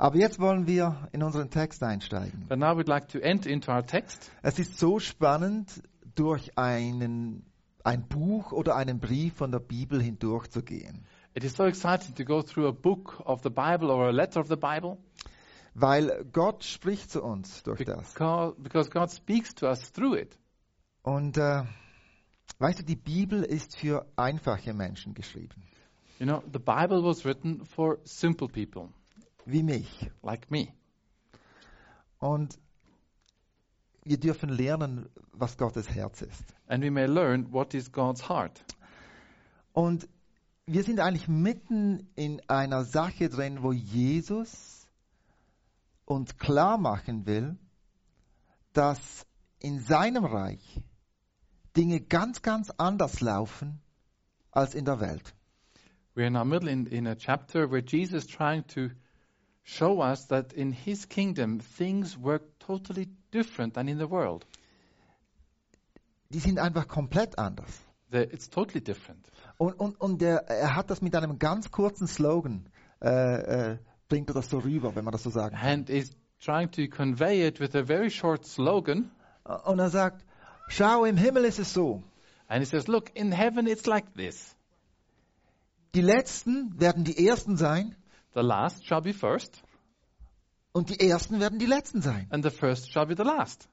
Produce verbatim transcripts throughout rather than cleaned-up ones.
Aber jetzt wollen wir in unseren Text einsteigen. But now we'd like to enter into our text. Es ist so spannend, durch einen, ein Buch oder einen Brief von der Bibel hindurchzugehen. It is so exciting to go through a book of the Bible or a letter of the Bible. Weil Gott spricht zu uns durch das. Because, because God speaks to us through it. Und äh, weißt du, die Bibel ist für einfache Menschen geschrieben. You know, the Bible was written for simple people, Wie mich. like me. Und wir dürfen lernen, was Gottes Herz ist. And we may learn what is God's heart. Und wir sind eigentlich mitten in einer Sache drin, wo Jesus uns klar machen will, dass in seinem Reich Dinge ganz, ganz anders laufen als in der Welt. We're in our middle in, in a chapter where Jesus is trying to show us that in his kingdom things work totally different than in the world. Die sind einfach komplett anders. The, it's totally different. Und, und, und der, er hat das mit einem ganz kurzen Slogan, äh, äh, bringt er das so rüber, wenn man das so sagen kann. And is trying to convey it with a very short slogan. Und er sagt, schau, im Himmel ist es so. And he says, look, in heaven it's like this. Die Letzten werden die Ersten sein The last shall be first, und die Ersten werden die Letzten sein. and the first shall be the last.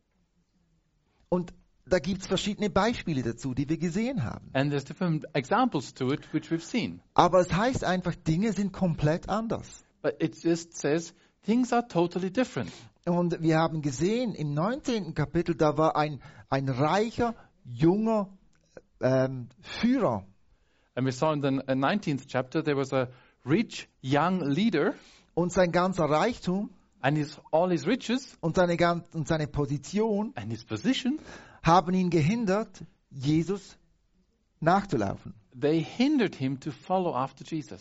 Und da gibt es verschiedene Beispiele dazu, die wir gesehen haben. And there's different examples to it which we've seen. Aber es heißt einfach, Dinge sind komplett anders. But it just says things are totally different. Und wir haben gesehen, im neunzehnten Kapitel, da war ein, ein reicher, junger ähm, Führer. And we saw in the uh, nineteenth chapter there was a rich young leader, Und sein ganzer Reichtum and his, all his riches und seine, gan- und seine Position and his position, haben ihn gehindert, Jesus nachzulaufen. they hindered him to follow after Jesus.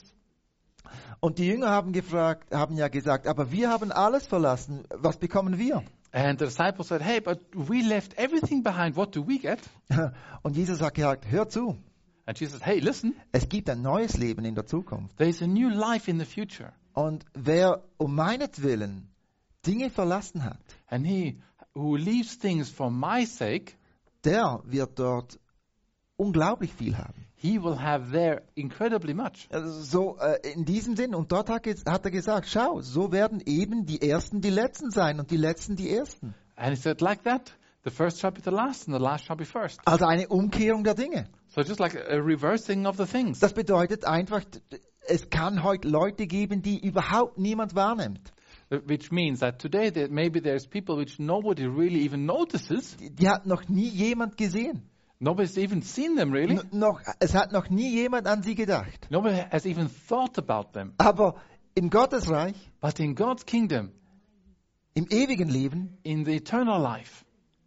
Und die Jünger haben gefragt, haben ja gesagt, aber wir haben alles verlassen, was bekommen wir? And the disciples said, hey, but we left everything behind. What do we get? Und Jesus hat gesagt, hör zu, And Jesus said, hey, listen, es gibt ein neues Leben in der Zukunft. there's a new life in the future. Und wer um meinetwillen Dinge verlassen hat, And he who leaves things for my sake, der wird dort unglaublich viel haben. he will have there incredibly much. Also so äh, in diesem Sinn, und dort hat, ges- hat er gesagt, schau, so werden eben die Ersten die Letzten sein und die Letzten die Ersten. And he said, like that, the first shall be the last and the last shall be first. Also eine Umkehrung der Dinge. So just like a reversing of the things. Das bedeutet einfach, es kann heute Leute geben, die überhaupt niemand wahrnimmt. Which means that today that maybe there's people which nobody really even notices. Die, die hat noch nie jemand gesehen. Nobody's even seen them really. N- noch, es hat noch nie jemand an sie gedacht. Nobody has even thought about them. Aber im Gottesreich, But in God's kingdom, im ewigen Leben, in the eternal life,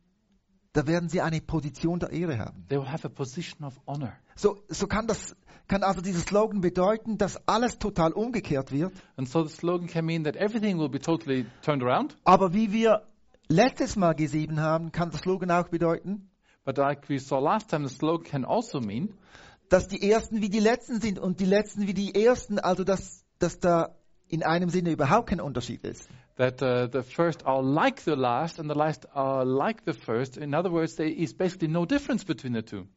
da werden sie eine Position der Ehre haben. they will have a position of honor. So, so kann das, kann also dieser Slogan bedeuten, dass alles total umgekehrt wird. And so the slogan can mean that everything will be totally turned around. Aber wie wir letztes Mal gesehen haben, kann der Slogan auch bedeuten, But like we saw last time, the slogan can also mean dass die Ersten wie die Letzten sind und die Letzten wie die Ersten, also dass, dass da in einem Sinne überhaupt kein Unterschied ist. that uh, the first are like the last and the last are like the first. In other words, there is basically no difference between the two.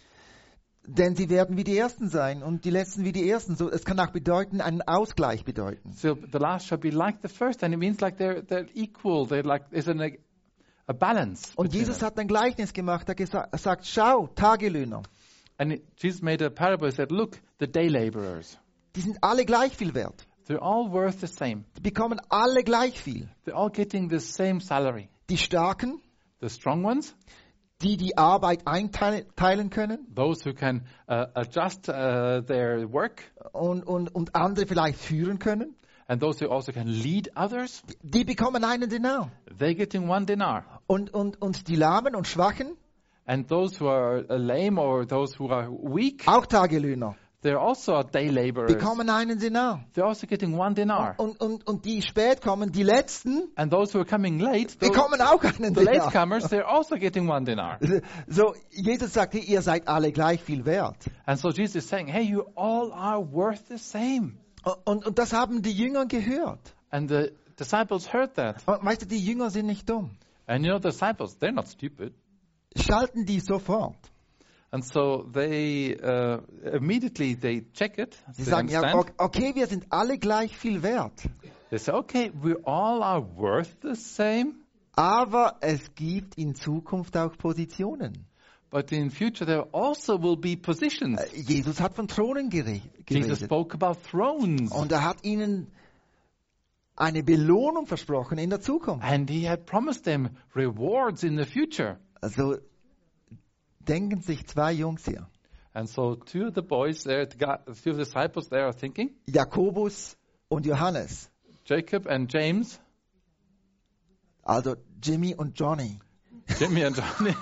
Denn sie werden wie die Ersten sein und die Letzten wie die Ersten. So, es kann auch bedeuten, einen Ausgleich bedeuten. So the last shall be like the first, and it means like they're they're equal. They're like there's an, a balance. Und between Jesus them. hat ein Gleichnis gemacht, er gesa- er sagt, schau, Tagelöhner, And it, Jesus made a parable. He said, "Look, the day laborers. die sind alle gleich viel wert. They're all worth the same. Die bekommen alle gleich viel. They're all getting the same salary. Die Starken, The strong ones, die die Arbeit einteilen können those who can uh, adjust uh, their work, und, und, und andere vielleicht führen können, and those who also can lead others, die bekommen einen Denar. they're getting one dinar. Und, und, und die Lahmen und Schwachen, And those who are uh, lame or those who are weak, auch Tagelöhner, they're also day laborers. bekommen einen Denar. They're also getting one dinar. Und, und, und die spät kommen, die Letzten, And those who are coming late, those, bekommen auch einen the Denar. latecomers, they're also getting one dinar. So, Jesus sagt, ihr seid alle gleich viel wert. And so Jesus is saying, hey, you all are worth the same. Und, und das haben die Jünger gehört. And the disciples heard that. Und weißt du, die Jünger sind nicht dumm. And you know, the disciples, they're not stupid. Schalten die sofort. And so they uh, immediately they check it. Sie They sagen, ja, understand. o- okay, wir sind alle gleich viel wert. They say, okay, we all are worth the same, Aber es gibt in Zukunft auch Positionen. but in future there also will be positions. Äh, Jesus hat von Thronen gere- Jesus geredet. spoke about thrones. Und er hat ihnen eine Belohnung versprochen in der Zukunft. And he had promised them rewards in the future. Also denken sich zwei Jungs hier, And so two of the boys there, the guy- two of the disciples there are thinking, Jakobus und Johannes, Jacob and James, also Jimmy und Johnny, Jimmy and Johnny,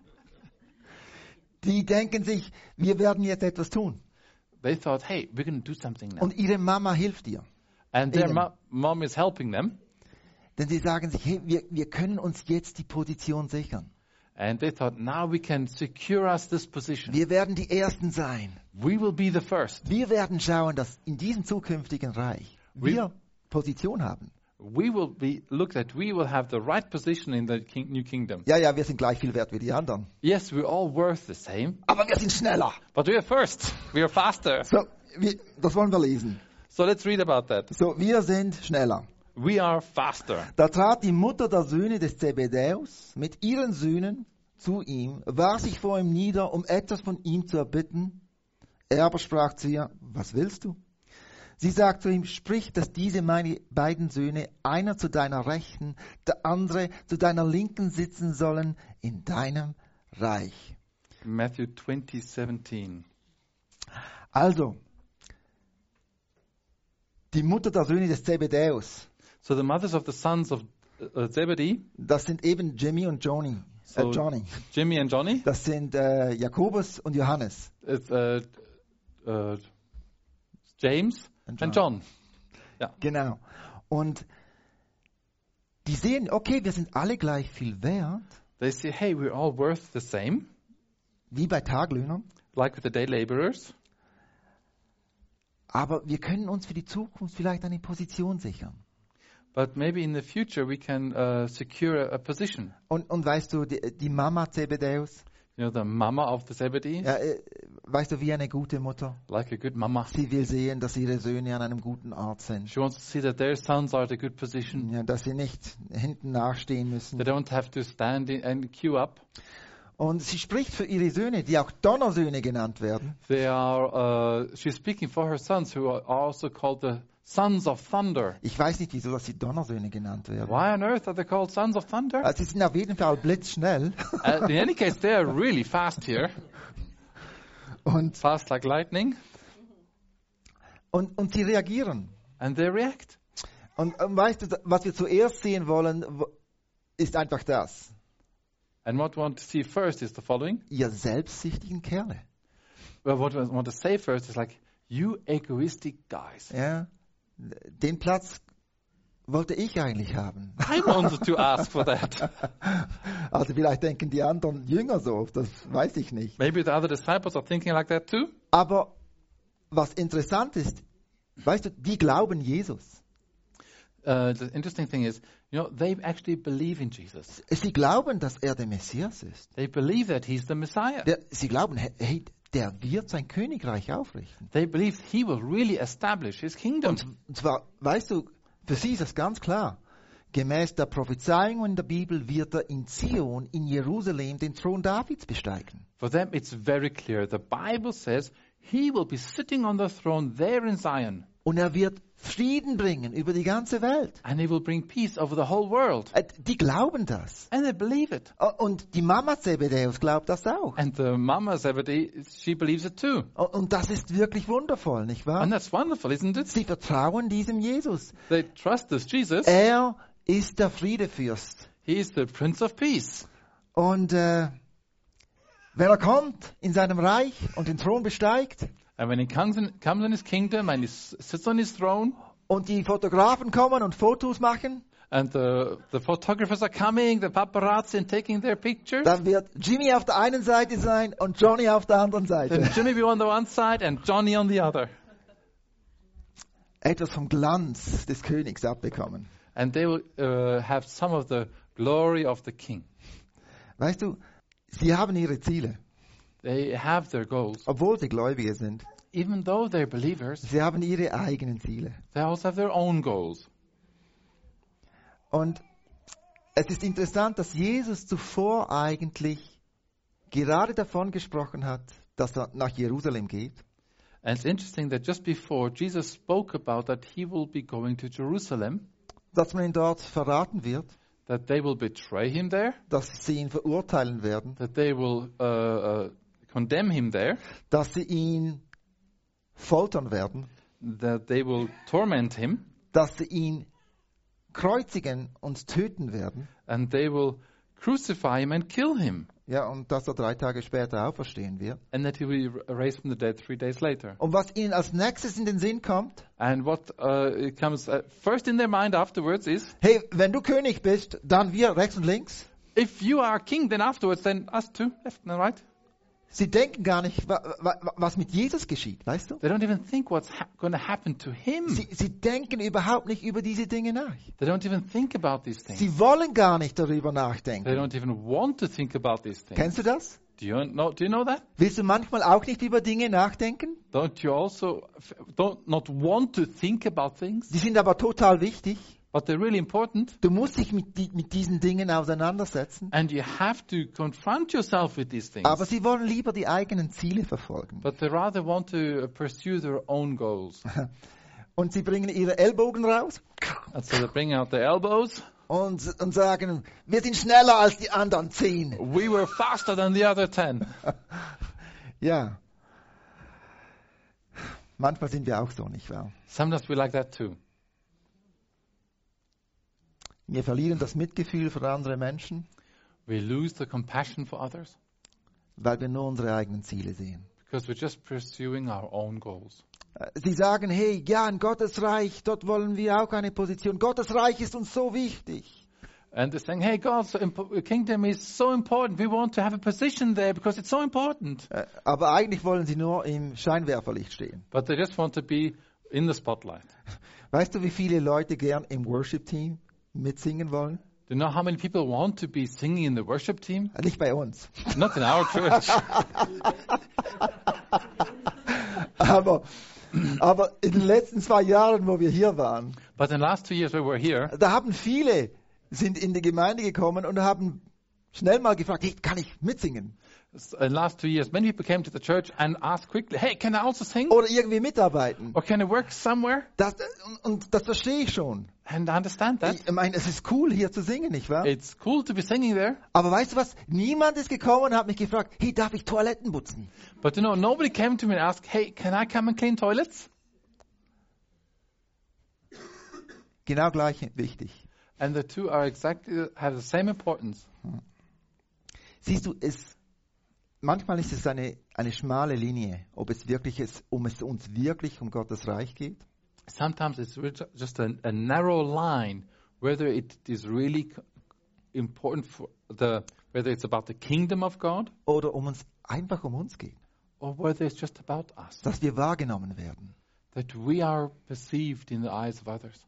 die denken sich, wir werden jetzt etwas tun. they thought, hey, we're going to do something now. Und ihre Mama hilft ihr. And their ihnen. mo- mom is helping them. Denn sie sagen sich, hey, wir, wir können uns jetzt die Position sichern. And they thought, now we can secure us this position. Wir werden die Ersten sein. We will be the first. Wir werden schauen, dass in diesem zukünftigen Reich wir Position haben. We will be looked at. We will have the right position in the king, new kingdom. Ja, ja, wir sind gleich viel wert wie die anderen. Yes, we're all worth the same, Aber wir sind schneller. but we are first. We are faster. So, wir, das wollen wir lesen. So let's read about that. So, wir sind schneller. We are faster. Da trat die Mutter der Söhne des Zebedäus mit ihren Söhnen zu ihm, warf sich vor ihm nieder, um etwas von ihm zu erbitten. Er aber sprach zu ihr, was willst du? Sie sagt zu ihm, sprich, dass diese meine beiden Söhne, einer zu deiner Rechten, der andere zu deiner Linken sitzen sollen in deinem Reich. Matthew twenty seventeen. Also, die Mutter der Söhne des Zebedäus, So the mothers of the sons of uh, Zebedee, das sind eben Jimmy und Johnny. Äh, So- Johnny. Jimmy and Johnny, Das sind äh, Jakobus und Johannes. it's uh, uh, James And and John. John. Genau. Und die sehen, okay, wir sind alle gleich viel wert, They say, hey, we're all worth the same, wie bei Taglöhnern, like with the day laborers. aber wir können uns für die Zukunft vielleicht eine Position sichern. But maybe in the future we can uh, secure a, a position. Und, und weißt du, die, die Mama Zebedeus, You know, the mama of the Zebedee, ja, äh, weißt du, wie eine gute Mutter, like a good mama. sie will sehen, dass ihre Söhne an einem guten Ort sind. She wants to see that their sons are at a good position. Ja, dass sie nicht hinten nachstehen müssen. They don't have to stand in, and queue up. Und sie spricht für ihre Söhne, die auch Donnersöhne genannt werden. They are. Uh, she's speaking for her sons, who are also called the sons of thunder. Ich weiß nicht, wieso dass sie Donnersöhne genannt werden. Why on earth are they called sons of thunder? Also sie sind auf jeden Fall blitzschnell. Uh, in any case, they are really fast here, Und, fast like lightning, und, und sie reagieren. and they react. Und, und weißt du, was wir zuerst sehen wollen, wo- ist einfach das. And what we want to see first is the following. Ihr selbstsüchtigen Kerle. Well, what we want to say first is like, you egoistic guys. Ja, den Platz wollte ich eigentlich haben. I wanted to ask for that. Also vielleicht denken die anderen Jünger so, das weiß ich nicht. Maybe the other disciples are thinking like that too. Aber was interessant ist, weißt du, die glauben Jesus. Uh, the interesting thing is, you know, they actually believe in Jesus. Sie glauben, dass er der Messias ist. They believe that he's the Messiah. Der, sie glauben, hey, der wird sein Königreich aufrichten. They believe he will really establish his kingdom. Und, und zwar, weißt du, für sie ist das ganz klar. Gemäß der Prophezeiung in der Bibel wird er in Zion, in Jerusalem, den Thron Davids besteigen. For them, it's very clear. The Bible says he will be sitting on the throne there in Zion, Und er wird Frieden bringen über die ganze Welt. and he will bring peace over the whole world. Äh, Die glauben das. And they believe it. Oh, und die Mama Zebedeus glaubt das auch. And the mama Zebedee, she believes it too. Oh, und das ist wirklich wundervoll, nicht wahr? And that's wonderful, isn't it? Sie vertrauen diesem Jesus. They trust this Jesus. Er ist der Friedefürst. He is the Prince of Peace. Und äh, wenn er kommt in seinem Reich und den Thron besteigt And when he comes in, comes in his kingdom and he s- sits on his throne, und die Fotografen kommen und Fotos machen, and the, the photographers are coming, the paparazzi and taking their pictures, dann wird Jimmy auf der einen Seite sein und Johnny auf der anderen then Seite. Jimmy be on the one side and Johnny on the other. etwas vom Glanz des Königs abbekommen. And they will uh, have some of the glory of the king. Weißt du, sie haben ihre Ziele, They have their goals. obwohl sie Gläubige sind. Even though they're believers, Sie haben ihre eigenen Ziele. they also have their own goals. Und es ist interessant, dass Jesus zuvor eigentlich gerade davon gesprochen hat, dass er nach Jerusalem geht. And it's interesting that just before Jesus spoke about that he will be going to Jerusalem, Dass man ihn dort verraten wird, that they will betray him there, dass sie ihn verurteilen werden, that they will uh, uh, condemn him there, dass sie ihn foltern werden, that they will torment him, dass sie ihn kreuzigen und töten werden, and they will crucify him and kill him, ja, und dass er drei Tage später auferstehen wird. and that he will be raised from the dead three days later. Und was ihnen als nächstes in den Sinn kommt, And what uh, comes uh, first in their mind afterwards is, hey, wenn du König bist, dann wir rechts und links. if you are king, then afterwards, then us too, left and right. Sie denken gar nicht, wa- wa- was mit Jesus geschieht, weißt du? They don't even think what's ha- going to happen to him. Sie, sie denken überhaupt nicht über diese Dinge nach. They don't even think about these things. Sie wollen gar nicht darüber They nachdenken. don't even want to think about these things. Kennst du das? Do you know? Do you know that? Willst du manchmal auch nicht über Dinge nachdenken? Don't you also f- don't not want to think about things, Die sind aber total wichtig. but they're really important, Du musst dich mit, die, mit diesen Dingen auseinandersetzen. and you have to confront yourself with these things. Aber sie wollen lieber die eigenen Ziele verfolgen. But they rather want to uh, pursue their own goals. Und sie bringen ihre Ellbogen raus And so they bring out their elbows. und, und sagen, wir sind schneller als die anderen zehn. We were faster than the other ten. Ja. Manchmal sind wir auch so, nicht wahr? Sometimes we like that too. Wir verlieren das Mitgefühl für andere Menschen, We lose the compassion for others weil wir nur unsere eigenen Ziele sehen. because we're just pursuing our own goals. Äh, Sie sagen, hey, ja, in Gottes Reich, dort wollen wir auch eine Position. Gottes Reich ist uns so wichtig. And they're saying, hey, God's imp- kingdom is so important. We want to have a position there because it's so important. Äh, Aber eigentlich wollen sie nur im Scheinwerferlicht stehen. But they just want to be in the spotlight. Weißt du, wie viele Leute gern im Worship-Team mitsingen wollen? Do you know how many people want to be singing in the worship team? Äh, Nicht bei uns. Not in our church. Aber, aber in den letzten zwei Jahren, wo wir hier waren, But in the last two years we were here, da haben viele sind in die Gemeinde gekommen und haben schnell mal gefragt, hey, kann ich mitsingen? in the last two years, many people came to the church and asked quickly, hey, can I also sing? Oder irgendwie mitarbeiten. Or can I work somewhere? Das, und, und das verstehe ich schon. And I understand that. Ich meine, es ist cool, hier zu singen, nicht wahr? It's cool to be singing there. Aber weißt du was? Niemand ist gekommen und hat mich gefragt, hey, darf ich Toiletten putzen? But you know, nobody came to me and asked, hey, can I come and clean toilets? Genau gleich wichtig. And the two are exactly, have the same importance. Siehst du, es, manchmal ist es eine, eine schmale Linie, ob es wirklich ist, um es uns wirklich um Gottes Reich geht. Sometimes it's re- just a, a narrow line, whether it is really c- important for the, whether it's about the kingdom of God, Oder um uns einfach um uns geht. or whether it's just about us, Dass wir wahrgenommen werden. that we are perceived in the eyes of others.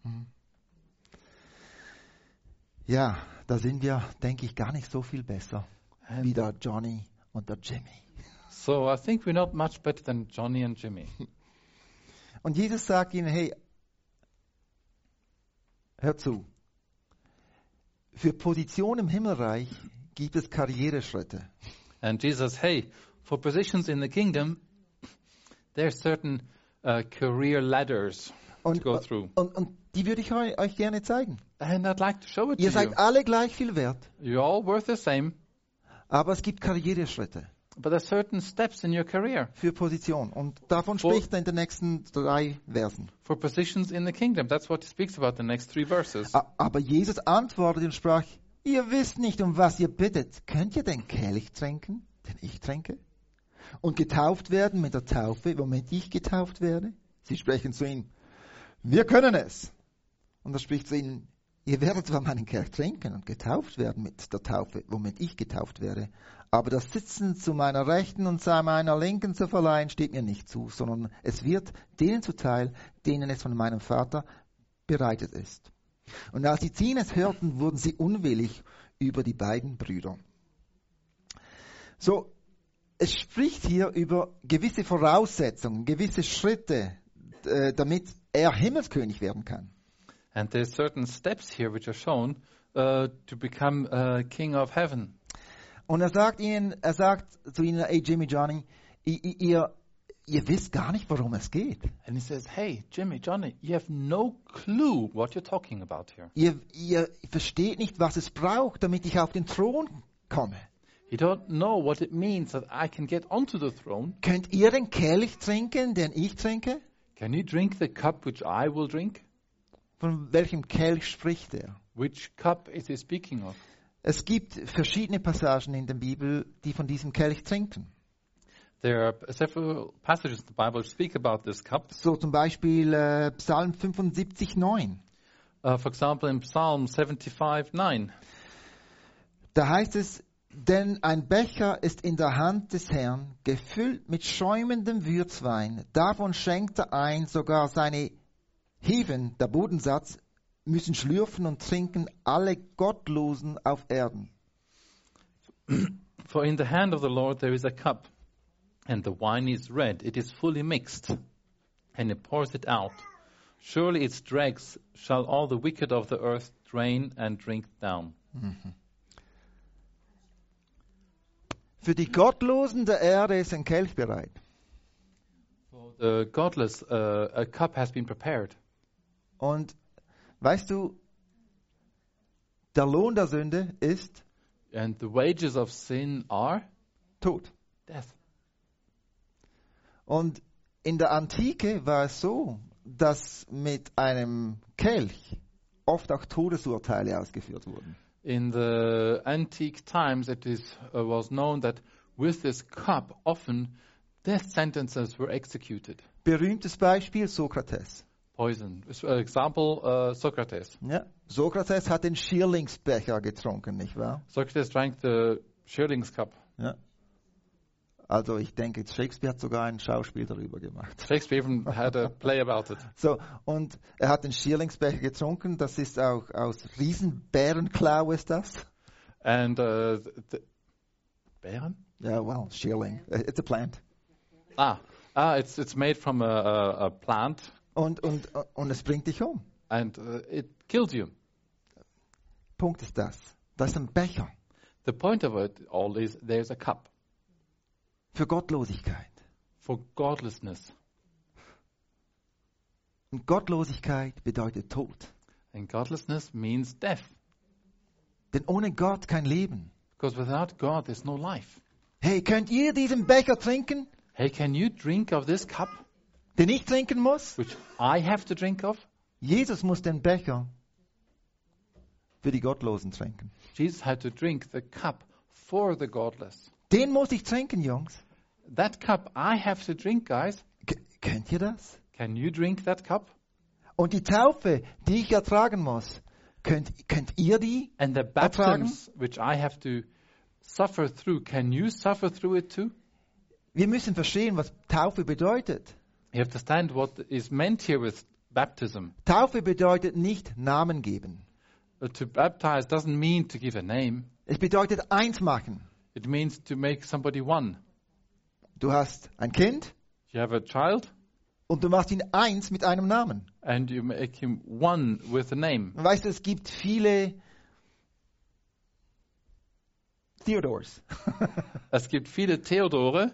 Ja, da sind wir, denke ich, gar nicht so viel besser And wie der Johnny und der Jimmy. so I think we're not much better than Johnny and Jimmy. Und Jesus sagt ihnen, hey, hör zu. Für Position im Himmelreich gibt es Karriereschritte. And Jesus, hey, for positions in the kingdom, there are certain uh, career ladders to Und, go through. und, und die würde ich eu- euch gerne zeigen. And I'd like to show it Ihr to you. seid alle gleich viel wert, You're all worth the same, aber es gibt Karriereschritte but there are certain steps in your career für Position. Und davon Wo- spricht er in den nächsten drei Versen. for positions in the kingdom. That's what he speaks about in the next three verses. A- Aber Jesus antwortete und sprach, ihr wisst nicht, um was ihr bittet. Könnt ihr den Kelch tränken, den ich tränke? Und getauft werden mit der Taufe, womit ich getauft werde? Sie sprechen zu ihm, wir können es. Und er spricht zu ihnen, ihr werdet zwar meinen Kelch trinken und getauft werden mit der Taufe, womit ich getauft werde, aber das Sitzen zu meiner Rechten und zu meiner Linken zu verleihen, steht mir nicht zu, sondern es wird denen zuteil, denen es von meinem Vater bereitet ist. Und als die Zehn es hörten, wurden sie unwillig über die beiden Brüder. So, es spricht hier über gewisse Voraussetzungen, gewisse Schritte, äh, damit er Himmelskönig werden kann. And there's certain steps here which are shown uh, to become uh, king of heaven. Und er sagt ihnen, er sagt zu ihnen, hey Jimmy, Johnny, ihr, ihr, ihr wisst gar nicht, worum es geht. And he says, hey, Jimmy, Johnny, you have no clue what you're talking about here. Ihr, ihr versteht nicht, was es braucht, damit ich auf den Thron komme. You don't know what it means that I can get onto the throne. Könnt ihr den Kelch trinken, den ich trinke? Can you drink the cup which I will drink? Von welchem Kelch spricht er? Which cup is he speaking of? Es gibt verschiedene Passagen in der Bibel, die von diesem Kelch trinken. There are several passages in the Bible which speak about this cup. So zum Beispiel äh, Psalm fünfundsiebzig, neun. Uh, for example, in Psalm seventy-five nine. Da heißt es, denn ein Becher ist in der Hand des Herrn, gefüllt mit schäumendem Würzwein. Davon schenkt er ein, sogar seine Heven, der Bodensatz, müssen schlürfen und trinken alle Gottlosen auf Erden. For in the hand of the Lord there is a cup, and the wine is red. It is fully mixed, and he pours it out. Surely its dregs shall all the wicked of the earth drain and drink down. Mhm. Für die Gottlosen der Erde ist ein Kelch bereit. For the godless, uh, a cup has been prepared. Und weißt du, der Lohn der Sünde ist And the wages of sin are Tod. death. Und in der Antike war es so, dass mit einem Kelch oft auch Todesurteile ausgeführt wurden. In the antique times, it is, uh, was known that with this cup, often death sentences were executed. Berühmtes Beispiel Sokrates. Poison. Uh, example, uh, Socrates. Ja, Sokrates hat den Schierlingsbecher getrunken, nicht wahr? Socrates drank the Schierlings cup. Ja. Also ich denke, Shakespeare hat sogar ein Schauspiel darüber gemacht. Shakespeare even had a play about it. So, und er hat den Schierlingsbecher getrunken, das ist auch aus Riesenbärenklau ist das. And uh, the Bären? Ja, well, Schierling, it's a plant. Ah, ah, it's it's made from a, a, a plant, Und, und, und es bringt dich um. and uh, it kills you. Punkt ist das. Das ist ein Becher The point of it all is there's a cup für Gottlosigkeit. for godlessness, Und Gottlosigkeit bedeutet Tod. and godlessness means death. Denn ohne Gott kein Leben. Because without God, there's no life. Hey, könnt ihr diesen Becher trinken, Hey, can you drink of this cup, den ich trinken muss? which I have to drink of? Jesus muss den Becher für die Gottlosen trinken. Jesus had to drink the cup for the godless. Den muss ich trinken, Jungs. That cup I have to drink, guys. K- Kennt ihr das? Can you drink that cup? Und die Taufe, die ich ertragen muss, könnt, könnt ihr die? And the baptisms which I have to suffer through, can you suffer through it too? Wir müssen verstehen, was Taufe bedeutet. You have to understand what is meant here with baptism. Taufe bedeutet nicht Namen geben. Uh, to baptize doesn't mean to give a name. Es bedeutet eins machen. It means to make somebody one. Du hast ein Kind You have a child und du machst ihn eins mit einem Namen. and you make him one with a name. Weißt du, es gibt viele Theodors. Es gibt viele Theodore,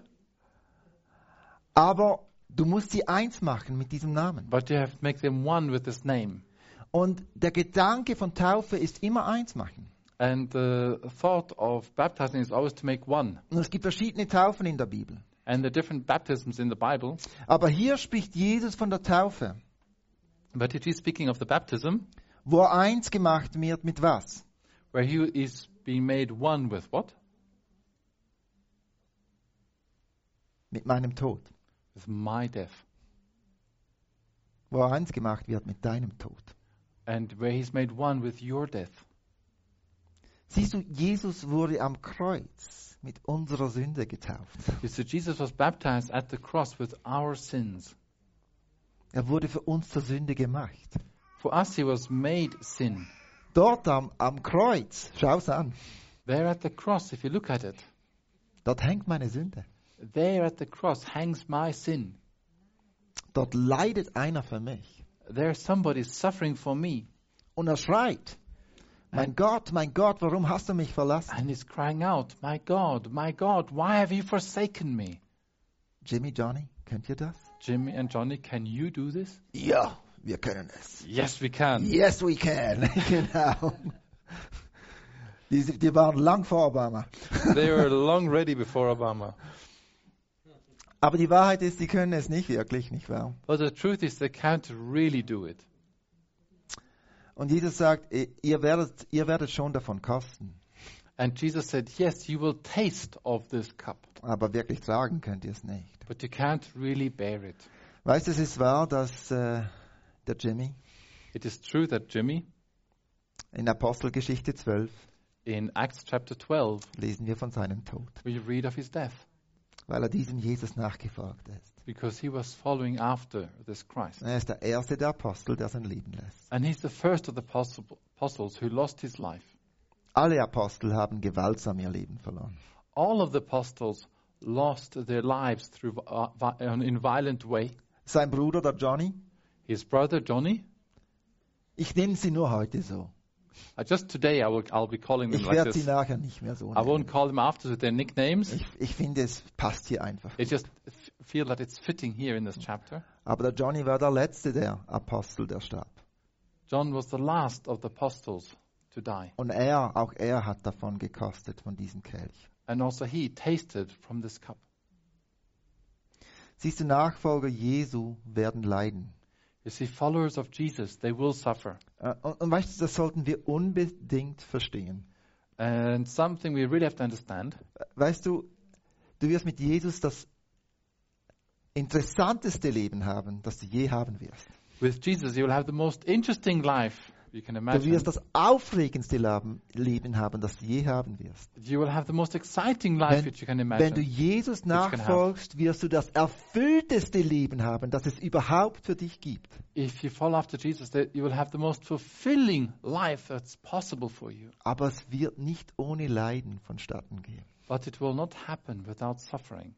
Aber du musst sie eins machen mit diesem Namen. but you have to make them one with this name. Und der Gedanke von Taufe ist immer eins machen. And the thought of baptizing is always to make one. Und es gibt verschiedene Taufen in der Bibel. And the different baptisms in the Bible. Aber hier spricht Jesus von der Taufe, But it is speaking of the baptism, wo er eins gemacht wird mit was? where he is being made one with what? Mit meinem Tod. With my death. Wo er eins gemacht wird mit deinem Tod. and where he's made one with your death. Siehst du, Jesus wurde am Kreuz mit unserer Sünde getauft. You see, Jesus was baptized at the cross with our sins. Er wurde für uns zur Sünde gemacht. For us he was made sin. Dort am, am Kreuz, schau's an, There at the cross, if you look at it, dort hängt meine Sünde. there at the cross hangs my sin. Dort leidet einer für mich. There's somebody suffering for me. Und er schreit, mein Gott, mein Gott, warum hast du mich verlassen? And he's crying out, my God, my God, why have you forsaken me? Jimmy, Johnny, könnt ihr das? Jimmy and Johnny, can you do this? Ja, wir können es. Yes, we can. Yes, we can. Genau. Die, die waren lang vor Obama. They were long ready before Obama. Aber die Wahrheit ist, die können es nicht wirklich, nicht wahr? But the truth is they can't really do it. Und Jesus sagt, ihr werdet, ihr werdet schon davon kosten. And Jesus said, yes, you will taste of this cup, Aber wirklich tragen könnt ihr es nicht. but you can't really bear it. Weißt du, es ist wahr, dass äh, der Jimmy It is true that Jimmy, in Apostelgeschichte zwölf in Acts chapter twelve, lesen wir von seinem Tod, we read of his death, weil er diesem Jesus nachgefolgt ist. because he was following after this Christ. Er ist der erste der Apostel, der sein Leben lässt. And he's the first of the apostle- apostles who lost his life. Alle Apostel haben gewaltsam ihr Leben verloren. All of the apostles lost their lives through uh, vi- in violent way. Sein Bruder, der Johnny, His brother Johnny, ich nenne sie nur heute so. uh, just today I will, I'll be calling them Ich like werde sie this. nachher nicht mehr so I won't nennen. call them after with their nicknames. Ich, ich finde, es passt hier einfach. It just f- feel that it's fitting here in this chapter. Aber der Johnny war der letzte der Apostel, der starb. John was the last of the apostles to die. Und er, auch er hat davon gekostet, von diesem Kelch. And also he tasted from this cup. Siehst du, Nachfolger Jesu werden leiden. You see, followers of Jesus, they will suffer. Äh, Und, und weißt du, das sollten wir unbedingt verstehen. And something we really have to understand, Äh, Weißt du, du wirst mit Jesus das interessanteste Leben haben, das du je haben wirst. with Jesus, you will have the most interesting life you can Du imagine. wirst das aufregendste Leben Leben haben, das du je haben wirst. You will have the most exciting life Wenn, that you can wenn du imagine. Jesus can have. nachfolgst, wirst du das erfüllteste Leben haben, das es überhaupt für dich gibt. If you follow after Jesus, that you will have the most fulfilling life that's possible for you. Aber es wird nicht ohne Leiden vonstatten gehen. But it will not happen without suffering.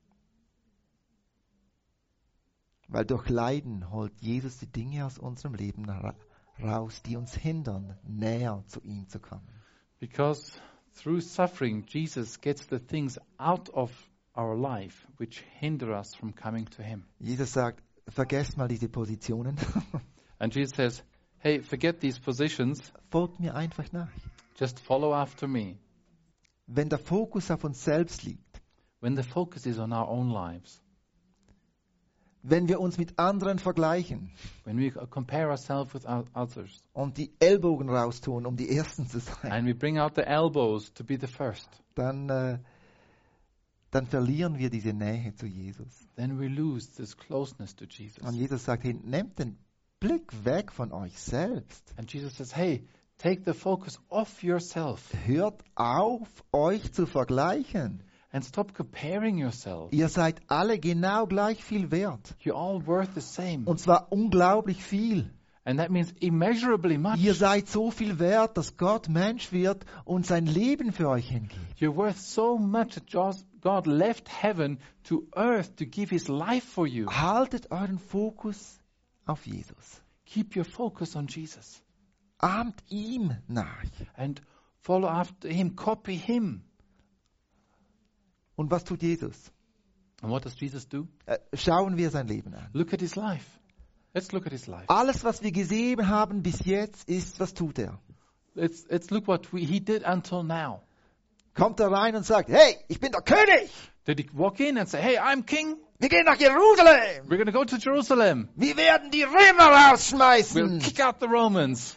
Weil durch Leiden holt Jesus die Dinge aus unserem Leben ra- raus, die uns hindern, näher zu ihm zu kommen. Because through suffering, Jesus gets the things out of our life which hinder us from coming to him. Jesus sagt, vergesst mal diese Positionen, And Jesus says, hey, forget these positions, folgt mir einfach nach. just follow after me. Wenn der Fokus auf uns selbst liegt, When the focus is on our own lives, wenn wir uns mit anderen vergleichen when we compare ourselves with o- others, und die Ellbogen raustun, um die Ersten zu sein, and we bring out the elbows to be the first, dann, äh, dann verlieren wir diese Nähe zu Jesus. then we lose this closeness to Jesus. Und Jesus sagt, hey, nehmt den Blick weg von euch selbst. And Jesus says, hey, take the focus off yourself Hört auf, euch zu vergleichen. and stop comparing yourself. Ihr seid alle genau gleich viel wert. You're all worth the same. Und zwar unglaublich viel. And that means immeasurably much. Ihr seid so viel wert, dass Gott Mensch wird und sein Leben für euch hingeht. You're worth so much that Jos- God left heaven to earth to give his life for you. Haltet euren Fokus auf Jesus. Keep your focus on Jesus Ahmt ihm nach. and follow after him, copy him. Und was tut Jesus? And what does Jesus do? Äh, Schauen wir sein Leben an. Look at his life. Let's look at his life. Alles, was wir gesehen haben bis jetzt, ist, was tut er? Let's, let's look what we, he did until now. Kommt er rein und sagt, hey, ich bin der König. Did he walk in and say, hey, I'm king? Wir gehen nach Jerusalem. We're going to go to Jerusalem. Wir werden die Römer We'll rausschmeißen. kick out the Romans.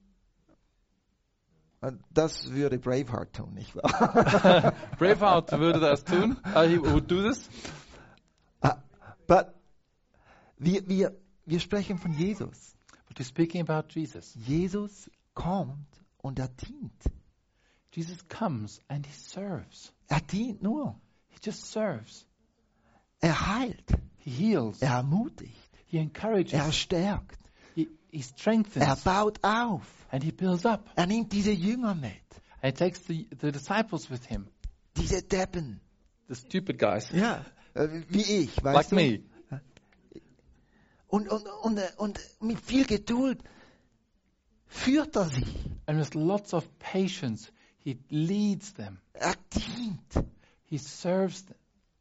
Und das würde Braveheart tun, nicht wahr? Braveheart würde das tun. Uh, he would do this. Ah, but wir, wir, wir sprechen von Jesus. But to speaking about Jesus. Jesus kommt und er dient. Jesus comes and he serves. Er dient nur. He just serves. Er heilt. He heals. Er ermutigt. He encourages. Er stärkt. He, he strengthens. Er baut auf. And he builds up. Er nimmt diese Jünger mit. And he takes the, the disciples with him. Diese Deppen. The stupid guys. Ja, äh, wie ich, weißt Like du? me. Und, und, und, äh, und mit viel Geduld führt er sie. And with lots of patience, he leads them. Er dient. He serves them.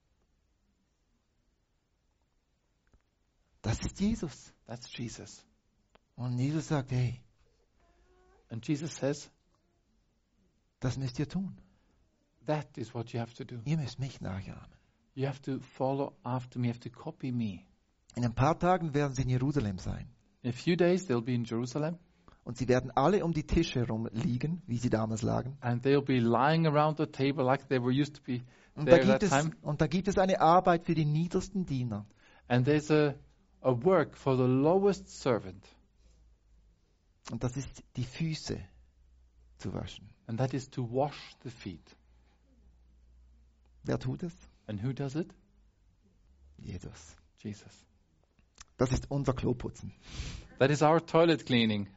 Das ist Jesus. That's Jesus. Und Jesus sagt, hey, And Jesus says, das müsst ihr tun. that is what you have to do. Ihr müsst mich nachahmen. You have to follow after me. You have to copy me. In ein paar Tagen werden sie in Jerusalem sein. In a few days, they'll be in Jerusalem. Und sie werden alle um die Tische herum liegen, wie sie damals lagen. And they'll be lying around the table like they were used to be Und da, there that gibt es, time. und da gibt es eine Arbeit für die niedersten Diener. And there's a, a work for the lowest servant. Und das ist, die Füße zu waschen. And that is to wash the feet. Wer tut es? And who does it? Jesus. Jesus. Das ist unser Kloputzen. That is our toilet cleaning.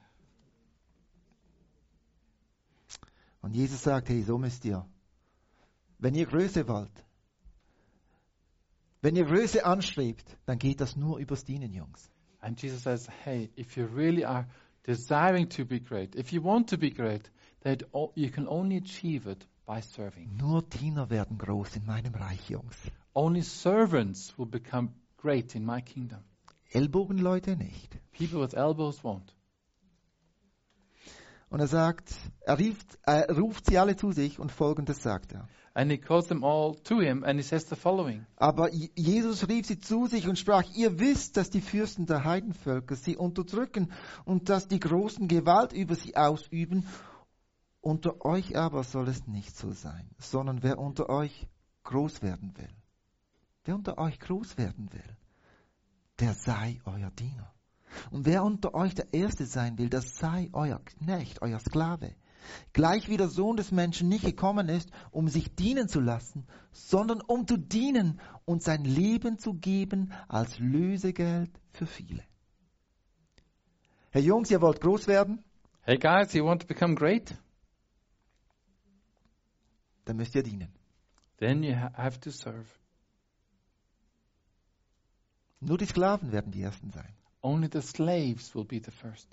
Und Jesus sagt, hey, so müsst ihr. Wenn ihr Größe wollt, wenn ihr Größe anstrebt, dann geht das nur übers Dienen, Jungs. And Jesus says, hey, if you really are desiring to be great, if you want to be great, that o- you can only achieve it by serving. Nur Diener werden groß in meinem Reich, Jungs. Only servants will become great in my kingdom. Ellbogenleute nicht. People with elbows won't. Und er sagt, er ruft, er ruft sie alle zu sich und Folgendes sagt er. And he calls them all to him and he says the following. Aber Je- Jesus rief sie zu sich und sprach, ihr wisst, dass die Fürsten der Heidenvölker sie unterdrücken und dass die Großen Gewalt über sie ausüben. Unter euch aber soll es nicht so sein, sondern wer unter euch groß werden will, wer unter euch groß werden will, der sei euer Diener. Und wer unter euch der Erste sein will, das sei euer Knecht, euer Sklave. Gleich wie der Sohn des Menschen nicht gekommen ist, um sich dienen zu lassen, sondern um zu dienen und sein Leben zu geben als Lösegeld für viele. Hey Jungs, ihr wollt groß werden? Hey guys, you want to become great? Dann müsst ihr dienen. Then you ha- have to serve. Nur die Sklaven werden die Ersten sein. Only the slaves will be the first.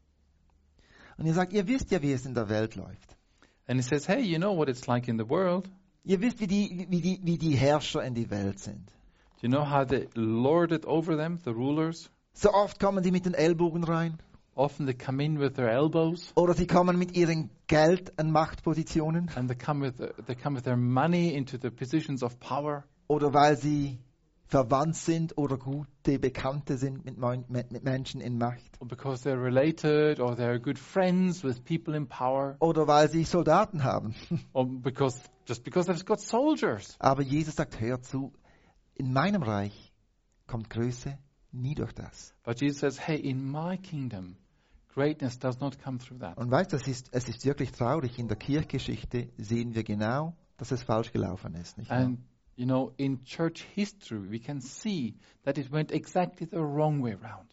Und ihr sagt, ihr wisst ja, wie es in der Welt läuft. And he says, hey, you know what it's like in the world. Ihr wisst, wie die, wie die, wie die Herrscher in die Welt sind. Do you know how they lord it over them, the rulers? So oft kommen sie mit den Ellbogen rein. Often they come in with their elbows, Oder sie kommen mit ihren Geld- und Machtpositionen. and they come with they come with their money into the positions of power, Oder weil sie verwandt sind oder gute Bekannte sind mit, Mon- mit, mit Menschen in Macht. or because they're related, or they're good friends with people in power, Oder weil sie Soldaten haben. or because just because they've got soldiers. Aber Jesus sagt, hör zu, in meinem Reich kommt Größe nie durch das. But Jesus says, hey, in my kingdom, greatness does not come through that. Und weißt du, es ist, es ist wirklich traurig. In der Kirchgeschichte sehen wir genau, dass es falsch gelaufen ist. Nicht wahr? And you know, in church history, we can see that it went exactly the wrong way around,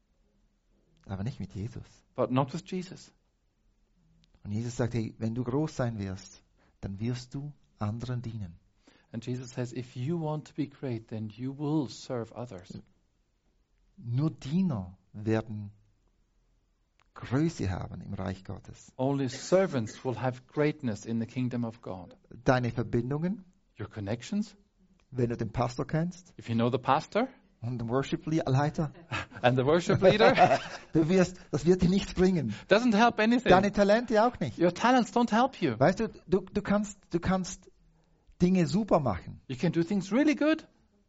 Aber nicht mit Jesus. but not with Jesus. Und Jesus sagt, hey, wenn du groß sein wirst, dann wirst du anderen dienen. And Jesus says, if you want to be great, then you will serve others. Nur Diener werden Größe haben im Reich Gottes. Only servants will have greatness in the kingdom of God. Deine Verbindungen, Your connections, wenn du den Pastor kennst if you know the pastor und den Worship-Leiter, and the worship leader, du wirst, das wird dir nichts bringen. doesn't help anything. Deine Talente auch nicht. Your talents don't help you. Weißt du, du, du, kannst, du kannst Dinge super machen. You can do things really good.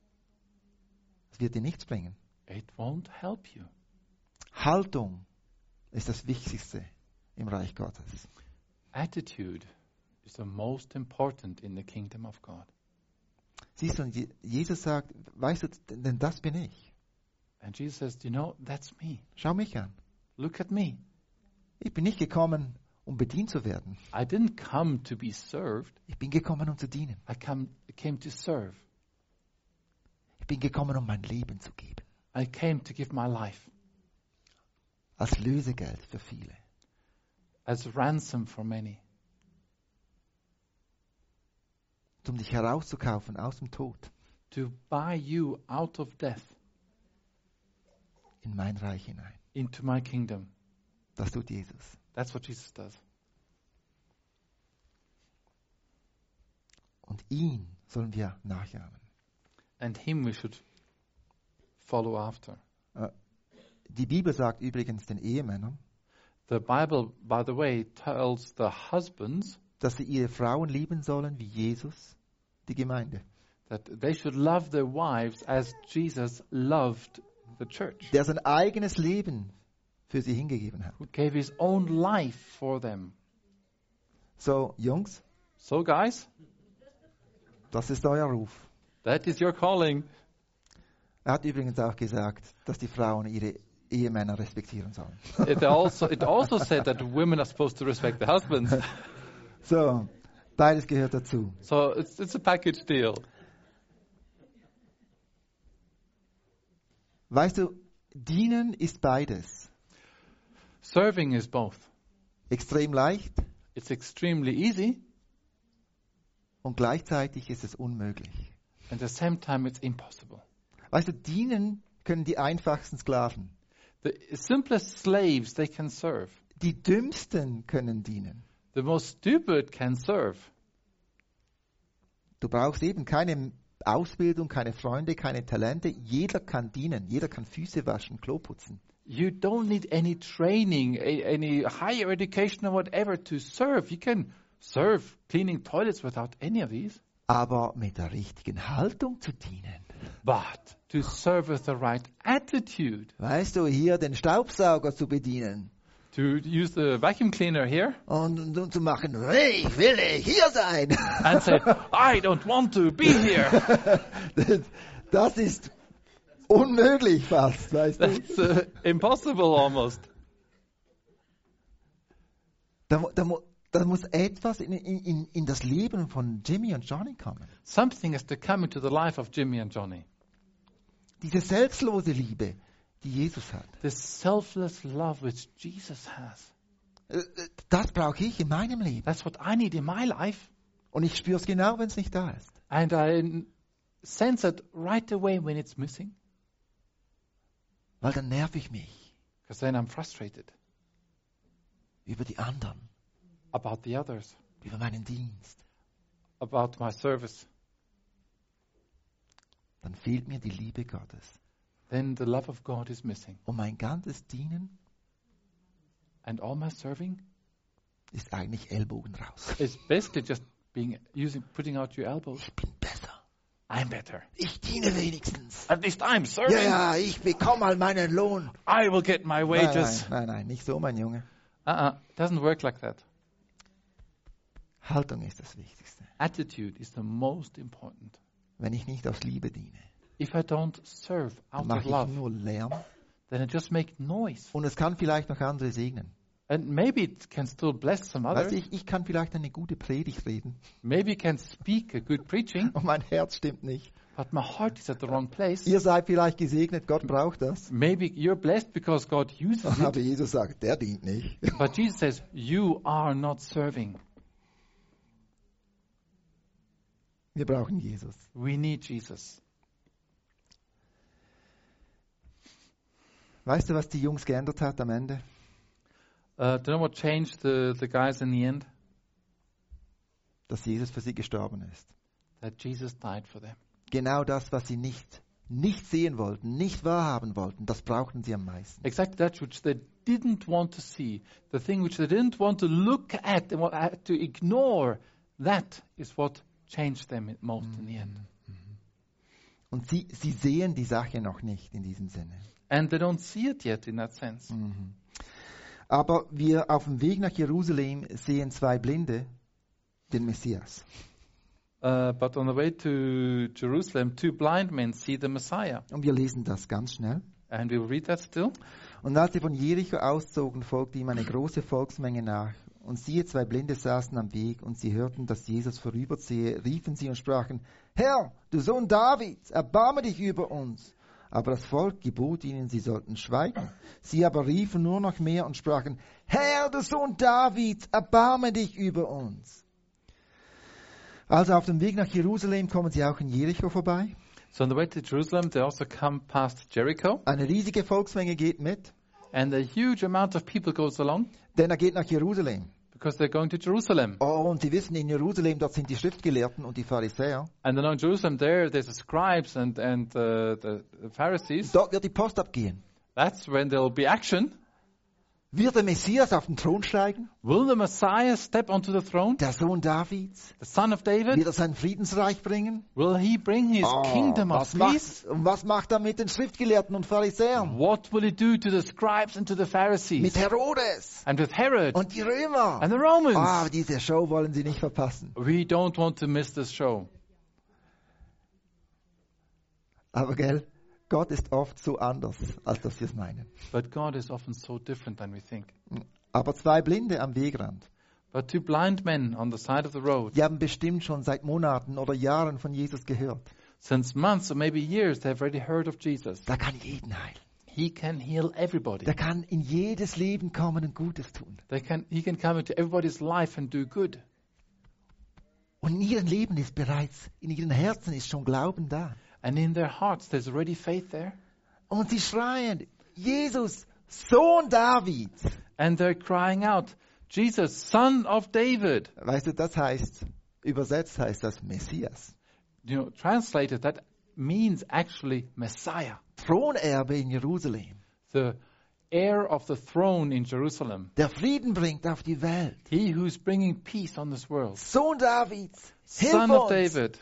Das wird dir nichts bringen. It won't help you. Haltung ist das Wichtigste im Reich Gottes. Attitude is the most important in the kingdom of God. Siehst du, und Je- Jesus sagt, weißt du, denn das bin ich. And Jesus says, you know, that's me. Schau mich an. Look at me. Ich bin nicht gekommen, um bedient zu werden. I didn't come to be served. Ich bin gekommen, um zu dienen. I come, I came to serve. Ich bin gekommen, um mein Leben zu geben. I came to give my life Als Lösegeld für viele. as ransom for many. Um dich herauszukaufen aus dem Tod To buy you out of death in mein Reich hinein. into my kingdom. Das tut Jesus. That's what Jesus does. Und ihn sollen wir nachahmen. And him we should follow after. Die Bibel sagt übrigens den Ehemännern, The Bible, by the way, tells the husbands dass sie ihre Frauen lieben sollen wie Jesus die Gemeinde. that they should love their wives as Jesus loved the church, Der sein eigenes Leben für sie hingegeben hat. who gave his own life for them. So, Jungs, So guys, das ist euer Ruf. that is your calling. Er hat übrigens auch gesagt, dass die Frauen ihre Ehemänner respektieren sollen. It also, it also said that women are supposed to respect their husbands. So, beides gehört dazu. So it's, it's a package deal. Weißt du, dienen ist beides. Serving is both. Extrem leicht It's extremely easy, und gleichzeitig ist es unmöglich. and at the same time it's impossible. Weißt du, dienen können die einfachsten Sklaven. The simplest slaves, they can serve. Die dümmsten können dienen. The most stupid can serve. Du brauchst eben keine Ausbildung, keine Freunde, keine Talente. Jeder kann dienen. Jeder kann Füße waschen, Klo putzen. You don't need any training, a, any higher education or whatever to serve. You can serve cleaning toilets without any of these. Aber mit der richtigen Haltung zu dienen. But to serve with the right attitude, Weißt du, hier den Staubsauger zu bedienen. to use the vacuum cleaner here Und, und, und zu machen, hey, ich will hier sein. and say, I don't want to be here. das, das ist unmöglich fast, weißt du. That's uh, impossible almost. Da, mu- da, mu- da muss etwas in, in, in das Leben von Jimmy und Johnny kommen. Something has to come into the life of Jimmy and Johnny. Diese selbstlose Liebe, die Jesus hat. This selfless love which Jesus has. Äh, äh, Das brauche ich in meinem Leben. That's what I need in my life. Und ich spüre es genau, wenn es nicht da ist. And I sense it right away when it's missing. Weil dann nerv ich mich Because then I'm frustrated über die anderen, about the others, über meinen Dienst. about my service. Dann fehlt mir die Liebe Gottes. Then the love of God is missing. Und mein ganzes Dienen And all my serving ist eigentlich Ellbogen raus. is basically just being using putting out your elbows. Ich bin besser. I'm better. Ich diene wenigstens. At least I'm serving. Ja, ja, ich bekomme mal meinen Lohn. I will get my Nein, wages. nein, nein, nein, nicht so, mein Junge. Uh-uh. Doesn't work like that. Haltung ist das Wichtigste. Attitude is the most important. Wenn ich nicht aus Liebe diene, If I don't serve dann out of mache ich love, nur Lärm. then I just make noise. Und es kann vielleicht noch andere segnen. And maybe it can still bless some Weißt others. du, ich, ich kann vielleicht eine gute Predigt reden. Maybe you can speak a good preaching, Und mein Herz stimmt nicht. but my heart is at the wrong place. Ihr seid vielleicht gesegnet, Gott braucht das. Maybe you're blessed because God uses Aber it, Jesus sagt, der dient nicht. but Jesus says, you are not serving. Wir brauchen Jesus. We need Jesus. Weißt du, was die Jungs geändert hat am Ende? Uh, do you know what changed the, the guys in the end? Dass Jesus für sie gestorben ist. That Jesus died for them. Genau das, was sie nicht, nicht sehen wollten, nicht wahrhaben wollten, das brauchten sie am meisten. Exactly that which they didn't want to see, the thing which they didn't want to look at, they want uh, to ignore, that is what changed them most in the end. Und sie, sie sehen die Sache noch nicht in diesem Sinne. And they don't see it yet in that sense. Mhm. Aber wir auf dem Weg nach Jerusalem sehen zwei Blinde den Messias. Uh, but on the way to Jerusalem, two blind men see the Messiah. Und wir lesen das ganz schnell. And we will read that still. Und als sie von Jericho auszogen, folgte ihm eine große Volksmenge nach. Und siehe, zwei Blinde saßen am Weg, und sie hörten, dass Jesus vorüberziehe, riefen sie und sprachen, Herr, du Sohn Davids, erbarme dich über uns. Aber das Volk gebot ihnen, sie sollten schweigen. Sie aber riefen nur noch mehr und sprachen, Herr, du Sohn Davids, erbarme dich über uns. Also auf dem Weg nach Jerusalem kommen sie auch in Jericho vorbei. So on the way to Jerusalem, they also come past Jericho. Eine riesige Volksmenge geht mit, And a huge amount of people goes along denn er geht nach Jerusalem. because they're going to Jerusalem. Oh, und sie wissen, in Jerusalem, dort sind die Schriftgelehrten und die Pharisäer. And then in Jerusalem, there, there's the scribes and, and uh, the, the Pharisees. Dort wird die Post abgehen. That's when there'll be action. Wird der Messias auf den Thron steigen? Will the Messiah step onto the throne? Der Sohn Davids? The son of David? Wird er sein Friedensreich bringen? Will he bring his Oh, kingdom of was peace? macht, und was macht er mit den Schriftgelehrten und Pharisäern? What will he do to the scribes and to the Pharisees? Mit Herodes And with Herod und die Römer. and the Romans? Ah, diese Show wollen sie nicht verpassen. We don't want to miss this show. Aber gell, Gott ist oft so anders, als dass wir es meinen. But God is often so different than we think. Aber zwei Blinde am Wegrand, But two blind men on the side of the road, die haben bestimmt schon seit Monaten oder Jahren von Jesus gehört. since months or maybe years, they have already heard of Jesus. Der kann jeden heilen. He can heal everybody. Der kann in jedes Leben kommen und Gutes tun. They can, he can come into everybody's life and do good. Und in ihrem Leben ist bereits, in ihren Herzen ist schon Glauben da. And in their hearts, there's already faith there. Und sie schreien, Jesus, Sohn Davids. And they're crying out, Jesus, son of David. Weißt du, das heißt, übersetzt heißt das Messias. You know, translated, that means actually Messiah, Thronerbe in Jerusalem. the heir of the throne in Jerusalem. Der Frieden bringt auf die Welt. He who's bringing peace on this world. Sohn Davids, hilf Son of uns. David,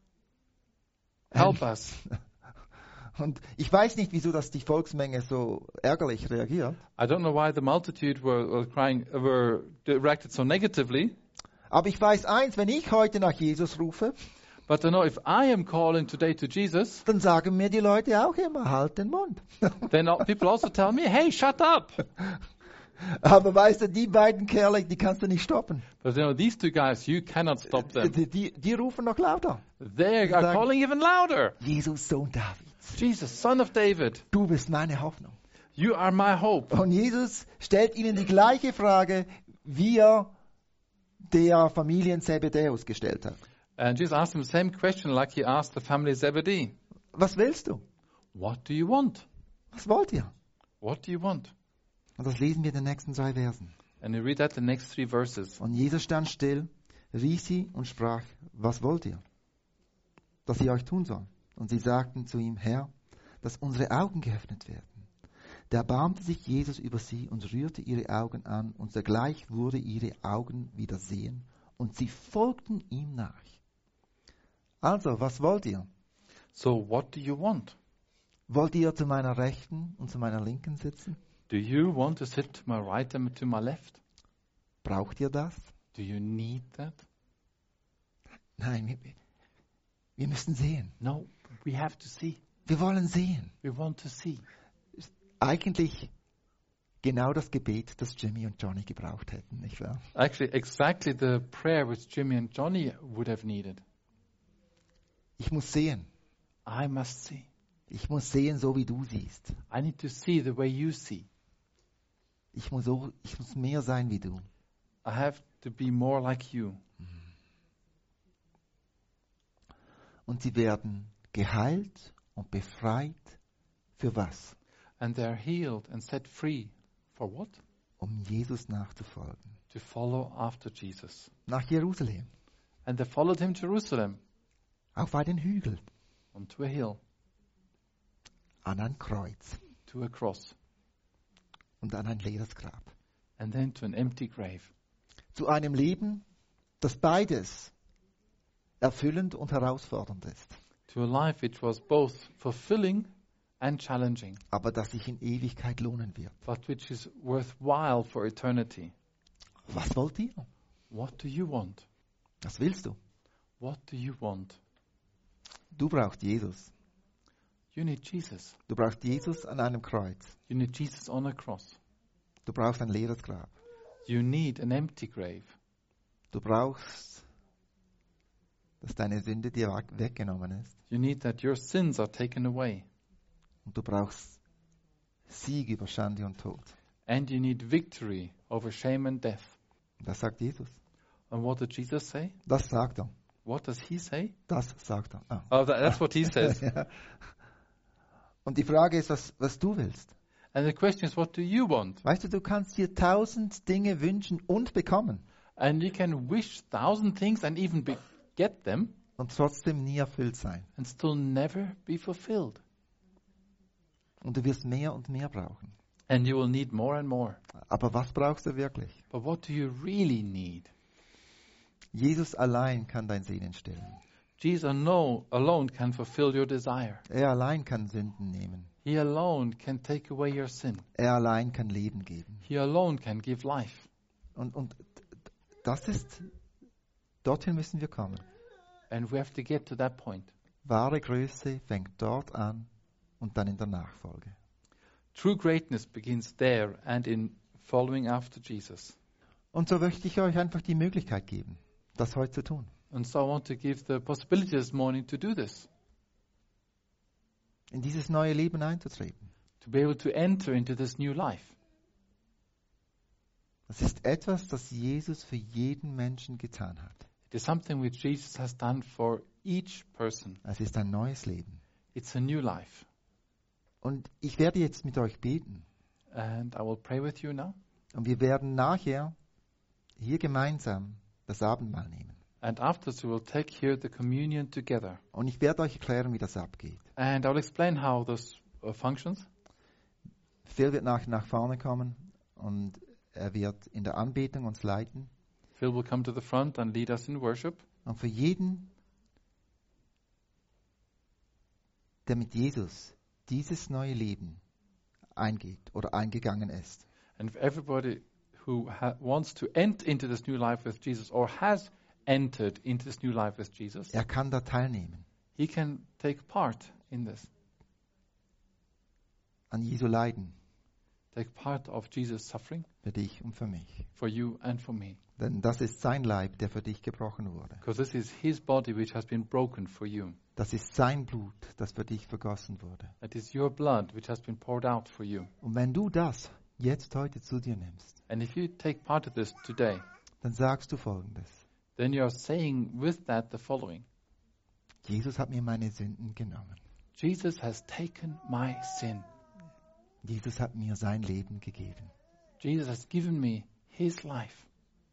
help us. Und ich weiß nicht, wieso das die Volksmenge so ärgerlich reagiert. I don't know why the multitude were, were crying, were reacted so negatively. Aber ich weiß eins, wenn ich heute nach Jesus rufe, But I know if I am calling today to Jesus, dann sagen mir die Leute auch immer, halt den Mund. then all- people also tell me, hey, shut up. Aber weißt du, die beiden Kerle, die kannst du nicht stoppen. But you know, these two guys, you cannot stop them. Die, die, die rufen noch lauter. They are Sagen- calling even louder. Jesus, Sohn Davids, Jesus, son of David, du bist meine Hoffnung. you are my hope. Und Jesus stellt ihnen die gleiche Frage, wie er der Familien Zebedäus gestellt hat. And Jesus asked them the same question like he asked the family Zebedee. Was willst du? What do you want? Was wollt ihr? What do you want? Und das lesen wir in den nächsten drei Versen. And you read that the next three verses. Und Jesus stand still, rief sie und sprach, was wollt ihr, dass ich euch tun soll? Und sie sagten zu ihm, Herr, dass unsere Augen geöffnet werden. Da erbarmte sich Jesus über sie und rührte ihre Augen an, und sogleich wurde ihre Augen wieder sehen, und sie folgten ihm nach. Also, was wollt ihr? So what do you want? Wollt ihr zu meiner Rechten und zu meiner Linken sitzen? Do you want to sit to my right and to my left? Braucht ihr das? Do you need that? Nein, wir, wir müssen sehen. No, we have to see. Wir wollen sehen. We want to see. Eigentlich genau das Gebet, das Jimmy und Johnny gebraucht hätten, nicht wahr? Actually, exactly the prayer which Jimmy and Johnny would have needed. Ich muss sehen. I must see. Ich muss sehen, so wie du siehst. I need to see the way you see. Ich muss, so, ich muss mehr sein wie du. I have to be more like you. Und sie werden geheilt und befreit. Für was? And they are healed and set free. For what? Um Jesus nachzufolgen. To follow after Jesus. Nach Jerusalem. And they followed him to Jerusalem, Auf einen Hügel. onto a hill, An ein Kreuz. to a cross, Und an ein leeres Grab. and then to an empty grave. Zu einem Leben, das beides erfüllend und herausfordernd ist. To a life which was both fulfilling and challenging, Aber das sich in Ewigkeit lohnen wird. but which is worthwhile for eternity. Was wollt ihr? What do you want? Was willst du? What do you want? Du brauchst Jesus. You need Jesus. Du brauchst Jesus an einem Kreuz. You need Jesus on a cross. Du brauchst ein leeres Grab. You need an empty grave. Du brauchst, dass deine Sünde dir weg- weggenommen ist. You need that your sins are taken away. Und du brauchst Sieg über Schande und Tod. And you need victory over shame and death. Das sagt Jesus. And what did Jesus say? Das sagt er. What does he say? Das sagt er. Ah. Oh, that, that's what he says. Ja. Und die Frage ist, was, was du willst. And the question is, what do you want? Weißt du, du kannst dir tausend Dinge wünschen und bekommen And you can wish thousand things and even be, get them und trotzdem nie erfüllt sein. and still never be fulfilled. Und du wirst mehr und mehr brauchen. And you will need more and more. Aber was brauchst du wirklich? But what do you really need? Jesus allein kann dein Sehnen stillen. Jesus no, alone can fulfill your desire. Er allein kann Sünden nehmen. He alone can take away your sin. Er allein kann Leben geben. He alone can give life. Und, und das ist, dorthin müssen wir kommen. And we have to get to that point. Wahre Größe fängt dort an und dann in der Nachfolge. True greatness begins there and in following after Jesus. Und so möchte ich euch einfach die Möglichkeit geben, das heute zu tun. And so I want to give the possibility this morning to do this, In dieses neue Leben einzutreten. to be able to enter into this new life. Das ist etwas, das Jesus für jeden Menschen getan hat. It is something which Jesus has done for each person. Es ist ein neues Leben. It's a new life. Und ich werde jetzt mit euch beten. And I will pray with you now. Und wir werden nachher hier gemeinsam das Abendmahl nehmen. And afterwards we will take here the communion together. Und ich werde euch erklären, wie das abgeht. And I will explain how this uh, functions. Phil wird nach, nach vorne kommen und er wird in der Anbetung uns leiten. Phil will come to the front and lead us in worship. Und für jeden, der mit Jesus dieses neue Leben eingeht oder eingegangen ist, And for everybody who ha- wants to enter into this new life with Jesus or has entered into this new life with Jesus, er kann da teilnehmen he can take part in this, an Jesu Leiden take part of Jesus' suffering für dich und für mich. for you and for me. Denn das ist sein Leib, der für dich gebrochen wurde. Because this is his body which has been broken for you. Das ist sein Blut, das für dich vergossen wurde. That is your blood which has been poured out for you. Und wenn du das jetzt heute zu dir nimmst, And if you take part of this today, dann sagst du Folgendes. then you are saying with that the following: Jesus hat mir meine Sünden genommen. Jesus has taken my sin. Jesus hat mir sein Leben gegeben. Jesus has given me his life.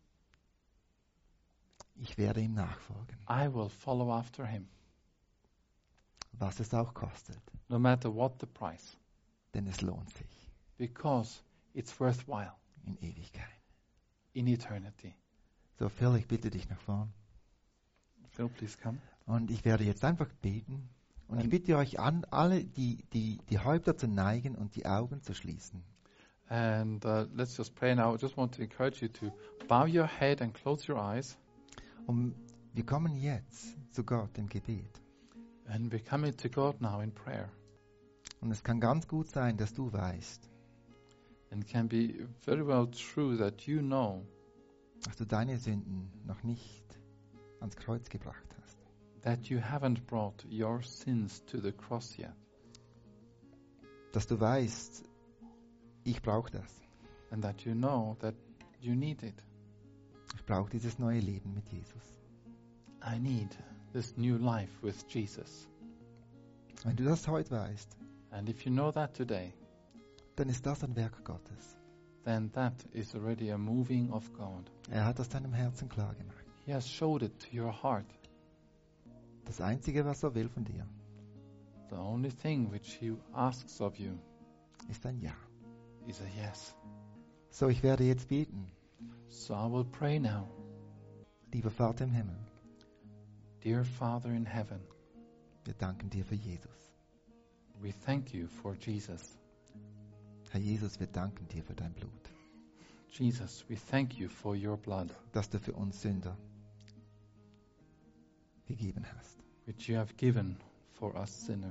Ich werde ihm nachfolgen, I will follow after him, was es auch kostet, no matter what the price, denn es lohnt sich because it's worthwhile in Ewigkeit. in eternity. So Phil, ich bitte dich nach vorn. Phil, please come. Und ich werde jetzt einfach beten. Und ich bitte euch an, alle die, die, die Häupter zu neigen und die Augen zu schließen. And uh, let's just pray now. I just want to encourage you to bow your head and close your eyes. Und wir kommen jetzt zu Gott im Gebet. And we're coming to God now in prayer. Und es kann ganz gut sein, dass du weißt, And it can be very well true that you know dass du deine Sünden noch nicht ans Kreuz gebracht hast. that you haven't brought your sins to the cross yet. Dass du weißt, ich brauche das. And that you know that you need it. Ich brauche dieses neue Leben mit Jesus. I need this new life with Jesus. Wenn du das heute weißt, And if you know that today, dann ist das ein Werk Gottes. then that is already a moving of God. Er hat das deinem Herzen klar gemacht. He has showed it to your heart. Das Einzige, was er will von dir, The only thing which he asks of you ist ein Ja. is a yes. So, ich werde jetzt beten. So I will pray now. Lieber Vater im Himmel, Dear Father in heaven, wir danken dir für Jesus. we thank you for Jesus. Herr Jesus, wir danken dir für dein Blut, Jesus, we thank you for your blood, das du für uns Sünder gegeben hast. which you have given for us sinners.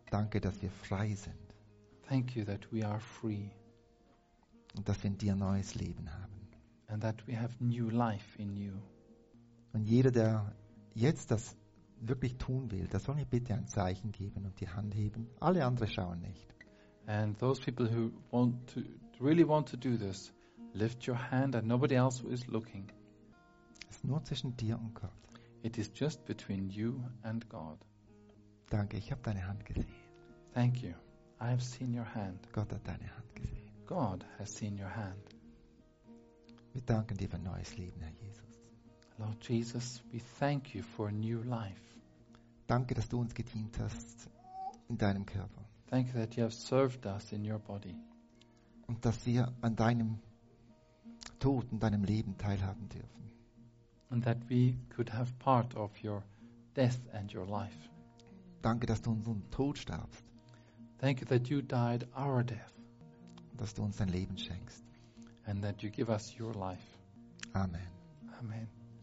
Danke, dass wir frei sind Thank you that we are free und dass wir in dir neues Leben haben. and that we have new life in you. Und jeder, der jetzt das wirklich tun will, der soll mir bitte ein Zeichen geben und die Hand heben. Alle anderen schauen nicht. And those people who want to really want to do this, lift your hand and nobody else is looking. Es ist nur zwischen dir und Gott. It is just between you and God. Danke, ich habe deine Hand gesehen. Thank you. I have seen your hand. Gott hat deine Hand gesehen. God has seen your hand. Wir danken dir für neues Leben, Herr Jesus. Lord Jesus, we thank you for a new life. Danke, dass du uns gedient hast in deinem Körper Thank you that you have served us in your body und dass wir an deinem Tod und deinem Leben teilhaben dürfen. and that we could have part of your death and your life. Danke, dass du unseren Tod starbst, Thank you that you died our death dass du uns dein Leben schenkst. and that you give us your life. Amen. Amen.